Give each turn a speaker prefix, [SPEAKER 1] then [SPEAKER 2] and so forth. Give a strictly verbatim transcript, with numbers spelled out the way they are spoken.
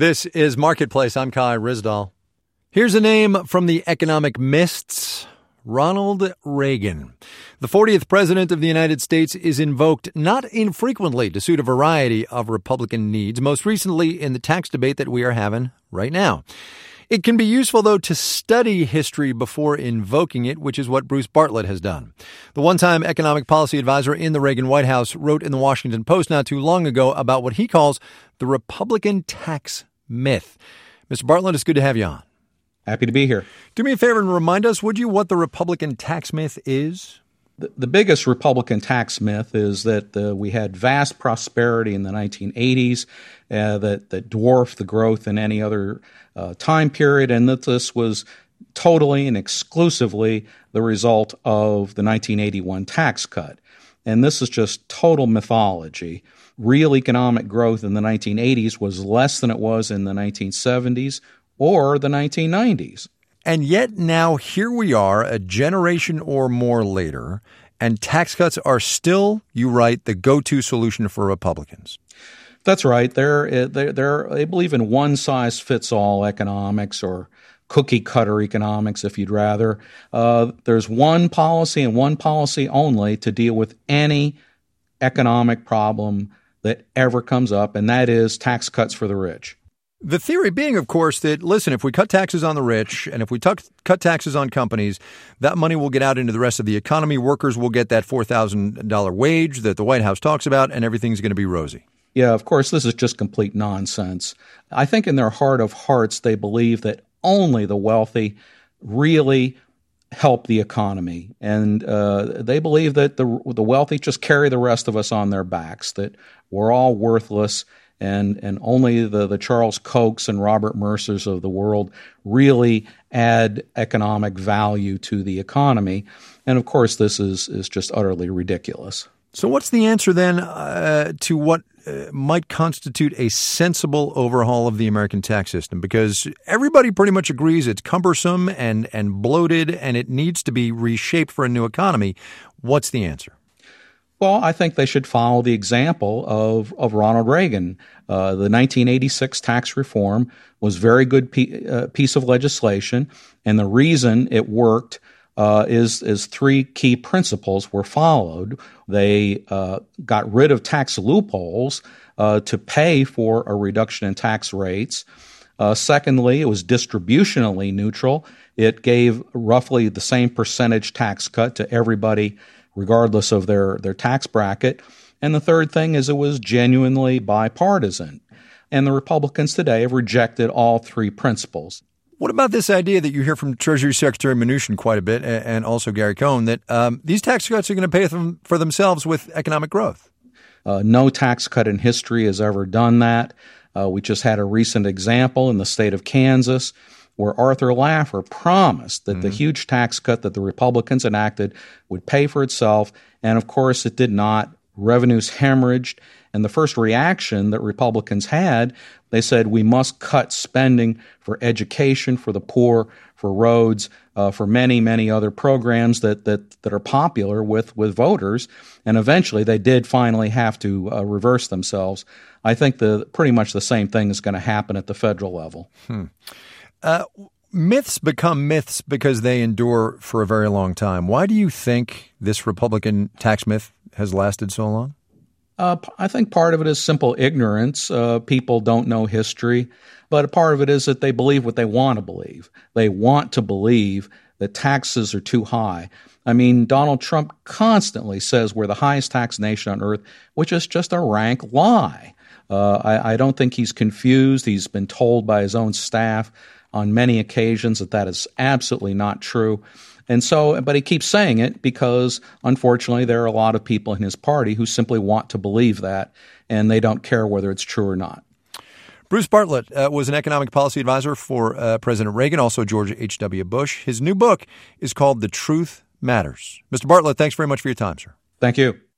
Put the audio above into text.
[SPEAKER 1] This is Marketplace. I'm Kai Ryssdal. Here's a name from the economic mists. Ronald Reagan. The fortieth president of the United States is invoked not infrequently to suit a variety of Republican needs, most recently in the tax debate that we are having right now. It can be useful, though, to study history before invoking it, which is what Bruce Bartlett has done. The one-time economic policy advisor in the Reagan White House wrote in the Washington Post not too long ago about what he calls the Republican tax myth. Mister Bartlett, it's good to have you on.
[SPEAKER 2] Happy to be here.
[SPEAKER 1] Do me a favor and remind us, would you, what the Republican tax myth is?
[SPEAKER 2] The, the biggest Republican tax myth is that uh, we had vast prosperity in the nineteen eighties uh, that, that dwarfed the growth in any other uh, time period, and that this was totally and exclusively the result of the nineteen eighty-one tax cut. And this is just total mythology. Real economic growth in the nineteen eighties was less than it was in the nineteen seventies or the nineteen nineties.
[SPEAKER 1] And yet now here we are, a generation or more later, and tax cuts are still, you write, the go-to solution for Republicans.
[SPEAKER 2] That's right. They're, they're, they're, they believe in one-size-fits-all economics, or cookie-cutter economics, if you'd rather. Uh, there's one policy and one policy only to deal with any economic problem that ever comes up, and that is tax cuts for the rich.
[SPEAKER 1] The theory being, of course, that, listen, if we cut taxes on the rich and if we tuck, cut taxes on companies, that money will get out into the rest of the economy. Workers will get that four thousand dollars wage that the White House talks about, and everything's going to be rosy.
[SPEAKER 2] Yeah, of course, this is just complete nonsense. I think in their heart of hearts, they believe that only the wealthy really help the economy. And uh, they believe that the, the wealthy just carry the rest of us on their backs, that we're all worthless. And and only the, the Charles Kochs and Robert Mercers of the world really add economic value to the economy. And, of course, this is, is just utterly ridiculous.
[SPEAKER 1] So what's the answer then uh, to what uh, might constitute a sensible overhaul of the American tax system? Because everybody pretty much agrees it's cumbersome and, and bloated and it needs to be reshaped for a new economy. What's the answer?
[SPEAKER 2] Well, I think they should follow the example of, of Ronald Reagan. Uh, the nineteen eighty-six tax reform was a very good pe- uh, piece of legislation, and the reason it worked uh, is, is three key principles were followed. They uh, got rid of tax loopholes uh, to pay for a reduction in tax rates. Uh, secondly, it was distributionally neutral. It gave roughly the same percentage tax cut to everybody regardless of their, their tax bracket. And the third thing is it was genuinely bipartisan. And the Republicans today have rejected all three principles.
[SPEAKER 1] What about this idea that you hear from Treasury Secretary Mnuchin quite a bit, and also Gary Cohn, that um, these tax cuts are going to pay them for themselves with economic growth?
[SPEAKER 2] Uh, no tax cut in history has ever done that. Uh, we just had a recent example in the state of Kansas where Arthur Laffer promised that mm-hmm. the huge tax cut that the Republicans enacted would pay for itself. And, of course, it did not. Revenues hemorrhaged. And the first reaction that Republicans had, they said, we must cut spending for education, for the poor, for roads, uh, for many, many other programs that that, that are popular with, with voters. And eventually they did finally have to uh, reverse themselves. I think the pretty much the same thing is going to happen at the federal level.
[SPEAKER 1] Hmm. Uh, myths become myths because they endure for a very long time. Why do you think this Republican tax myth has lasted so long?
[SPEAKER 2] Uh, I think part of it is simple ignorance. Uh, people don't know history. But a part of it is that they believe what they want to believe. They want to believe that taxes are too high. I mean, Donald Trump constantly says we're the highest taxed nation on earth, which is just a rank lie. Uh, I, I don't think he's confused. He's been told by his own staff on many occasions that that is absolutely not true. And so, but he keeps saying it because, unfortunately, there are a lot of people in his party who simply want to believe that, and they don't care whether it's true or not.
[SPEAKER 1] Bruce Bartlett uh, was an economic policy advisor for uh, President Reagan, also George H W. Bush. His new book is called The Truth Matters. Mister Bartlett, thanks very much for your time, sir.
[SPEAKER 2] Thank you.